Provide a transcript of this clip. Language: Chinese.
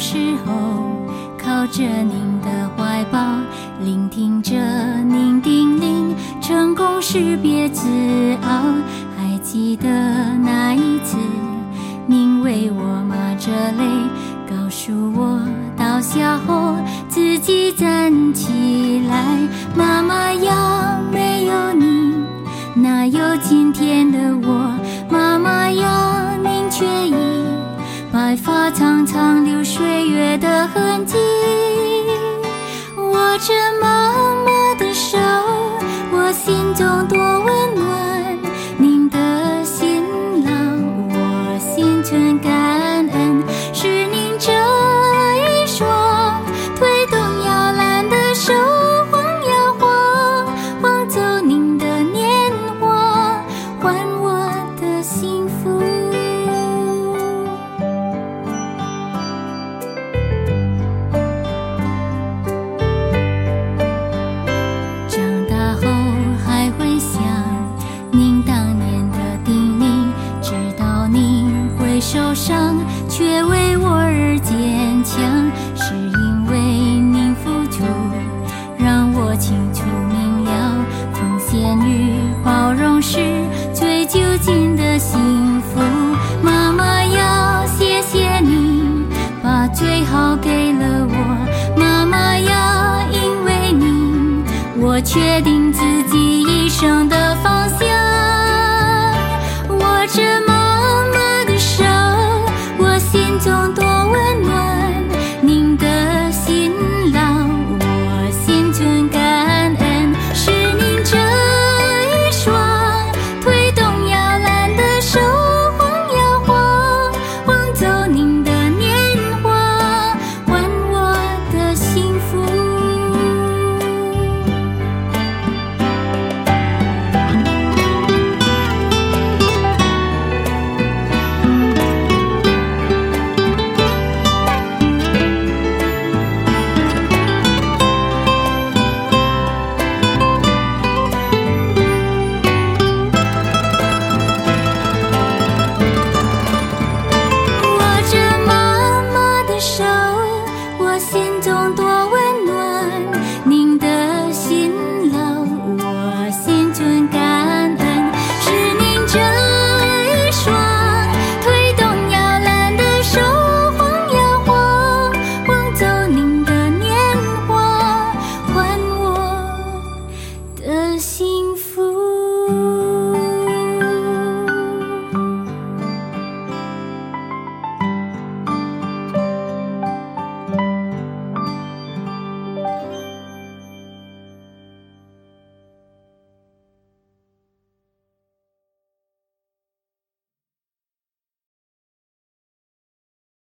时候，靠着您的怀抱，聆听着您叮咛，成功时别自傲。还记得那一次，您为我抹着泪，告诉我倒下后自己站起来。妈妈要没有你，哪有今天的我？妈妈要您却已白发苍苍，流岁月的痕迹。握着妈妈的手，我心中多温暖，您的辛劳我心存感恩，是您这一双推动摇篮的手，晃呀晃，晃走您的年华，还我的幸福。长大后还会想您当年的叮咛，知道您会受伤，却为我而坚强，是因为您付出，让我清楚明了，奉献与包容是最究竟的幸福。妈妈要谢谢您，把最好给了我。妈妈要因为您，我确定自己一生的